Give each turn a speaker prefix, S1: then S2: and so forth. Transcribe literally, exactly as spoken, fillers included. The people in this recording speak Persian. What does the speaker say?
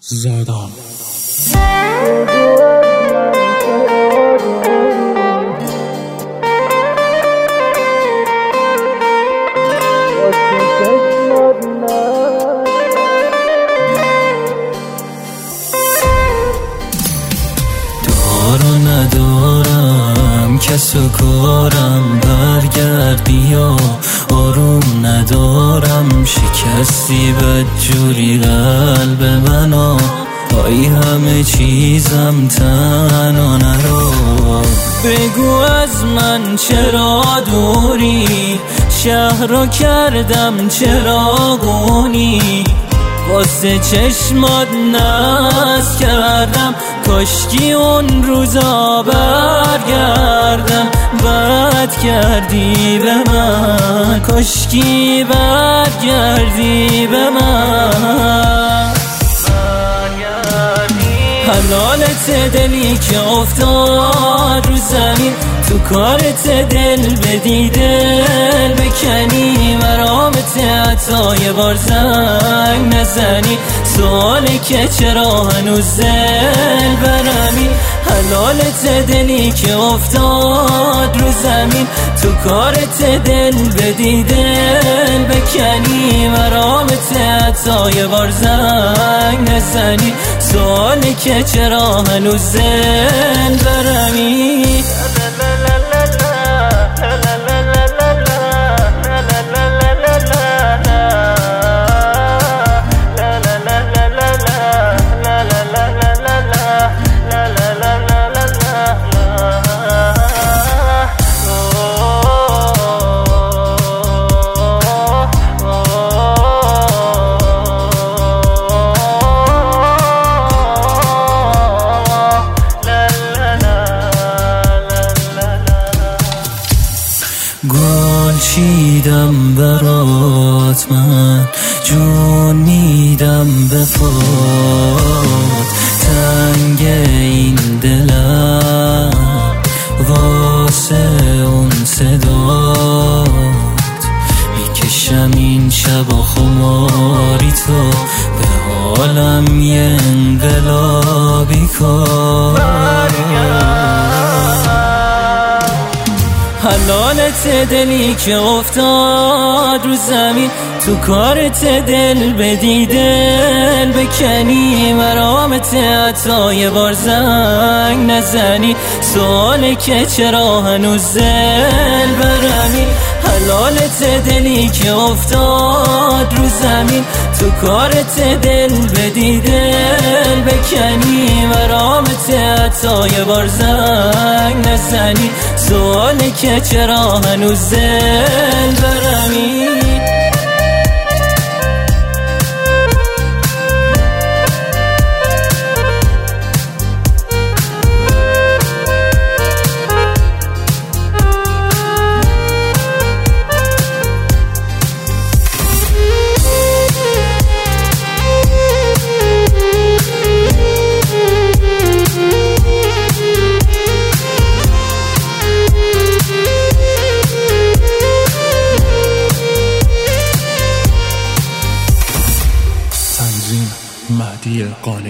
S1: زدم
S2: دارو ندارم کس و کارم، برگردی یا آروم ندارم. شکستی بدجوری قلب منو، پای همه چیزم تنها نرو. بگو از من چرا دوری، شهر رو کردم چراغونی. واسه چشمات ناز کردم، کاشکی اون روزا برگردم. بد کردی به من، کاشکی برگردی به من. حلالت دلی که افتاد رو زمین، تو کارت دل بدی دل بکنی. مرامت حتی یه بار زنگ نزنی، سوالی که چرا هنوز دل برمی. حلالت دلی که افتاد رو زمین، تو کارت دل بدی دل بکنی. مرامت حتی یه بار زنگ نزنی، سوالی که چرا هنوز دل برمی. گل چیدم برات، من جون میدم به پات. تنگ این دلم واسه اون صدات، میکشم این شب خماری تو، به حالم یه انقلابی کن. حلالت دلی که افتاد رو زمین، تو کارت دل بدی دل بکنی. مرامت حتی یه بار زنگ نزنی، سوالی که چرا هنوز دل برمی. حلالت دلی که افتاد رو زمین، تو کارت دل بدی دل بکنی. مرامت حتی یه بار زنگ نزنی، سوالی که چرا هنوز دل برمی.
S1: مهدی قانی.